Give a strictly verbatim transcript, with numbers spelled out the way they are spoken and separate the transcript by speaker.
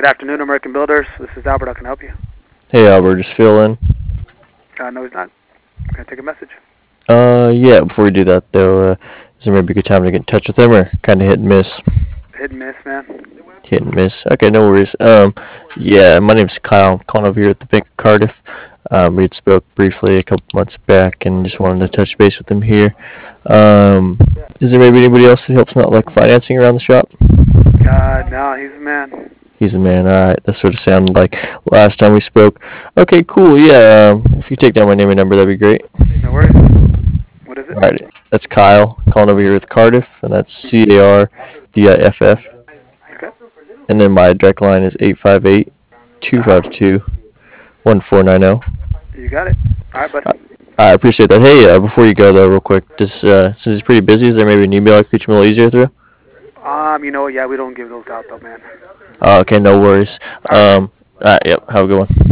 Speaker 1: afternoon, American Builders. This is Albert. How can I help you?
Speaker 2: Hey Albert, just fill in.
Speaker 1: Uh, no, he's not. Can I take a message?
Speaker 2: Uh, yeah. Before we do that, though, uh, is there maybe a good time to get in touch with him, or kind of hit and miss?
Speaker 1: Hit and miss, man.
Speaker 2: Hit and miss. Okay, no worries. Um, yeah, my name's Kyle. I'm calling over here at the Bank of Cardiff. Um, we had spoke briefly a couple months back, and just wanted to touch base with him here. Um, is there maybe anybody else that helps him out, like financing around the shop?
Speaker 1: Uh, no, he's a man.
Speaker 2: He's a man. All right, that sort of sounded like last time we spoke. Okay, cool. Yeah, um, if you take down my name and number, that'd be great.
Speaker 1: No worries. What is it?
Speaker 2: All right, that's Kyle calling over here with Cardiff, and that's C A R D I F F.
Speaker 1: Okay.
Speaker 2: And then my direct line is eight five eight, two five two, one four nine zero.
Speaker 1: You got it. All right, bud.
Speaker 2: I appreciate that. Hey, uh, before you go though, real quick, just uh, since it's pretty busy, is there maybe an email I could get you a little easier through?
Speaker 1: Um, you know, yeah, we don't give those out though, man.
Speaker 2: Uh, okay, no worries. Um, all right, yep. Have a good one.